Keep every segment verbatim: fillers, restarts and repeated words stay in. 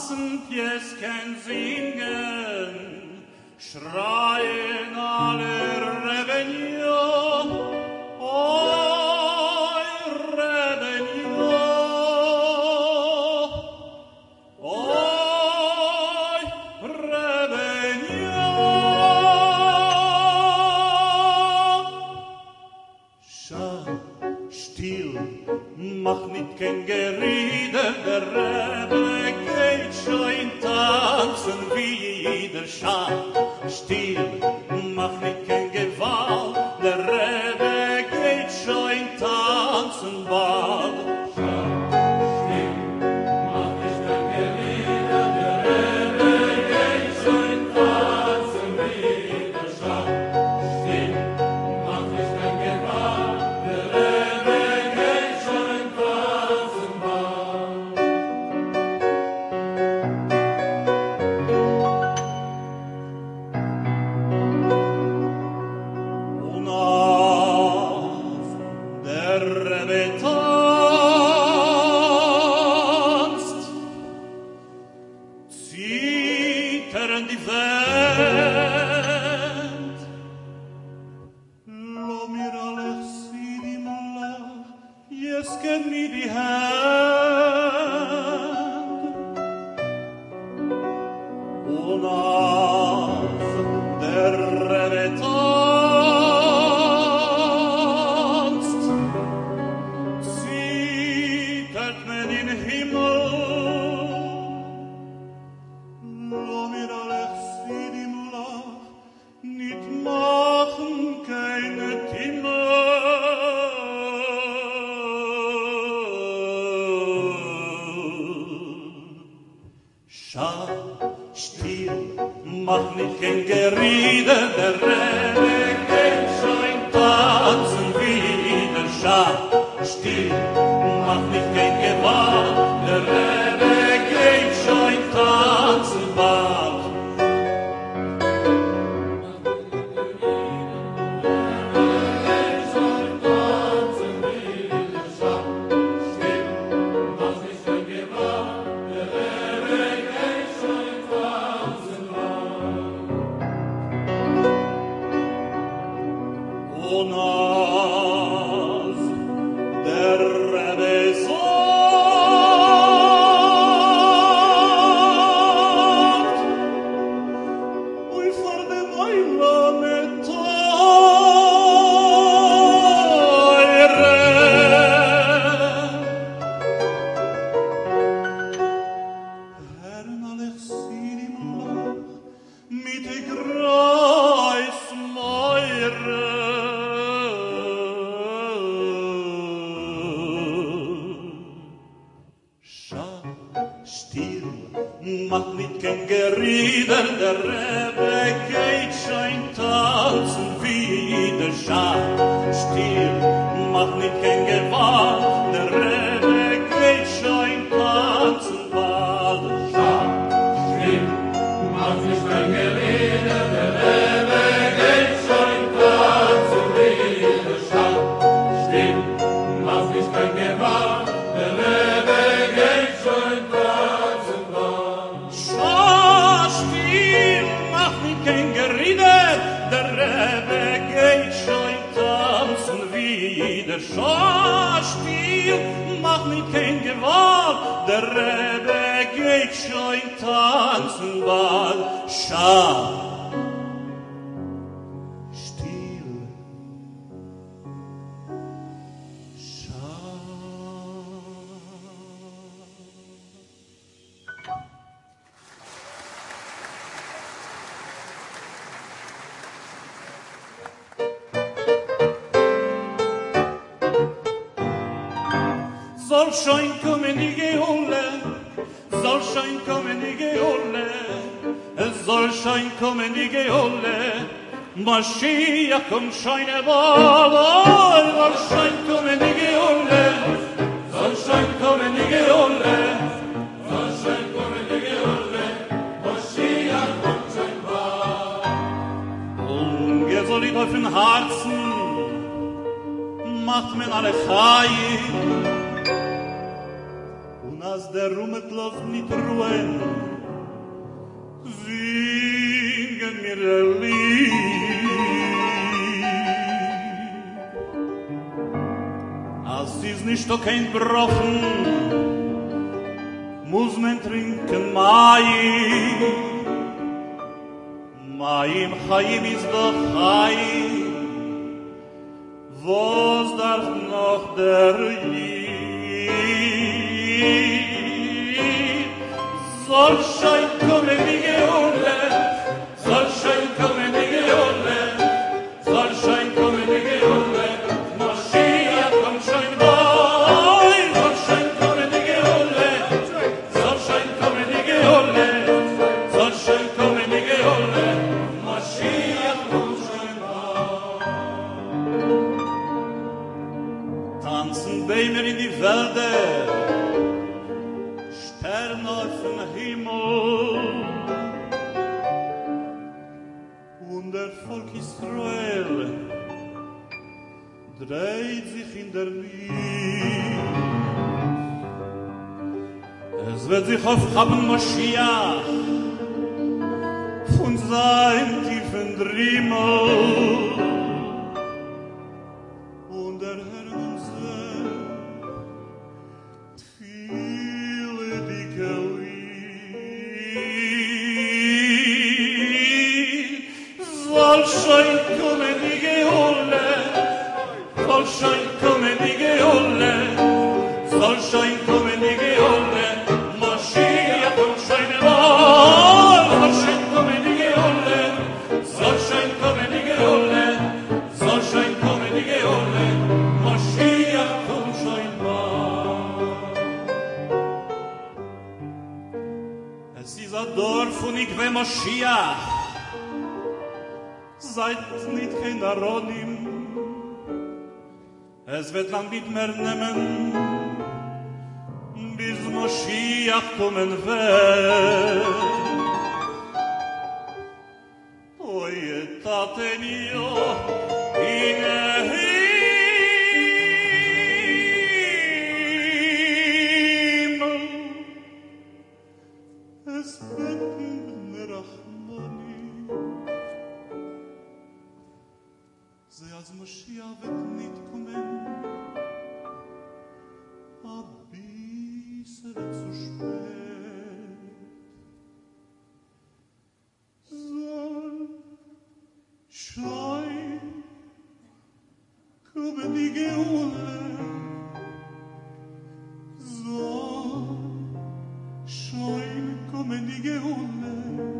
Massenpjesken singen, schreien alle Rebellion. Mach nicht kein Gerede, der Rebbe geht schon tanzen wie der Schah. Still, mach nicht kein Gewalt, der Rebbe geht schon tanzen bald. Soll schon kommen die Gehulle, soll schon kommen die Gehulle, es soll schon kommen die Gehulle, Mashiach kommt schon bald, soll schon kommen die Gehulle, soll schon kommen die Gehulle, soll schon kommen die Gehulle, Mashiach kommt schon bald. Und ihr sollt auf den Herzen, macht mir alle Chayim, as der Rumet los nit ruhen, singen mir der Lied. Als is nicht doch kein Brochen, muss man trinken Mayim. Mayim Chaim is doch Chaim, was darf noch der Lied? Soll schein kommen die Geole, soll schein kommen die Geole, soll schein kommen die Geole, Moschiach kommt schein bei, soll schein kommen die Geole, soll schein kommen die Geole, soll schein kommen die Geole, Moschiach kommt schein bei. Tanzen Bämer in die Wälder, Sterne auf dem Himmel, und der Volk Israel dreht sich in der Luft. Es wird sich aufhaben Moschiach von seinem tiefen Drimmel, und der Herr unser viele dicke Lied. Soll schein kommen die Geole, soll schein kommen die Geole, soll schein kommen die Geole, Moschiach und schein wohl, soll schein kommen die Geole, soll schein kommen die Geole, soll schein kommen die Geole, Moschiach und schein wohl. Es ist ein Dorf und ich will Moschiach, seid nicht kein Aronim, es wird lang nicht mehr nehmen, bis Moschiach kommen wird. Oje taten jo, in Himmel, es beten Rachmanim, sie als Moschiach wird nicht kommen, a bisschen zu spät. Soll schein kommen die Geole, soll schein kommen die Geole,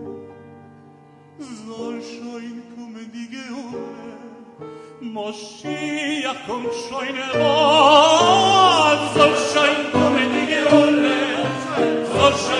soll schein kommen die Geole, Moschiach kommt schein heran, soll schein kommen die Geole, soll schein